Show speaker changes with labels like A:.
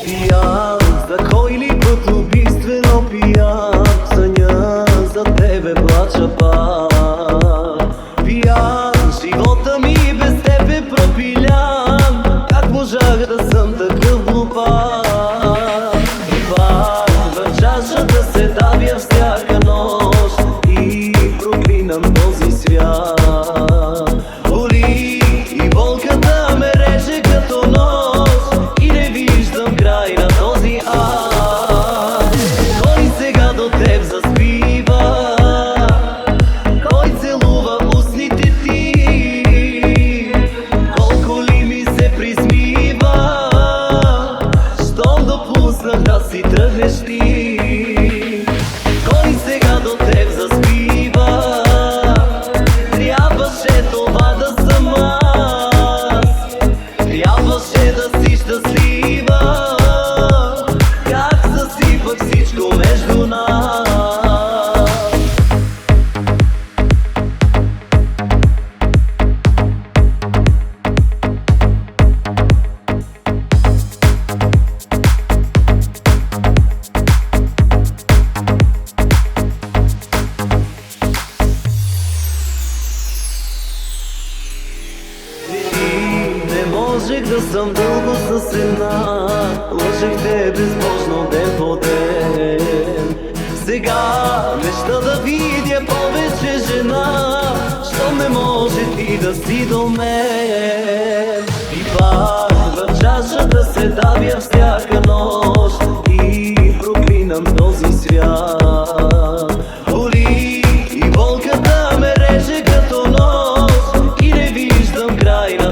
A: Пиян, за кой ли път убийствено пиян, в съня за тебе плача пак. Пиян, живота ми без теб е пропилян, как можах да съм такъв глупак? И пак в чашата се давя всяка нощ и проклинам този свят. Боли и болката ме реже като нож и не виждам край на този ад. Кой сега до теб заспива? Кой целува устните ти? Колко ли ми се присмива, щом допуснах да си тръгнеш ти? Кой сега до теб заспива? Трябваше това да съм аз, трябваше да си щастлива. Как съсипах всичко между нас? Не можех да съм дълго с една, лъжех те безбожно ден по ден. Сега мечта да видя повече жена, щом не може ти да си до мен. И пак в чашата се давя всяка нощ и проклинам този свят. Боли и болката ме реже като нож и не виждам край на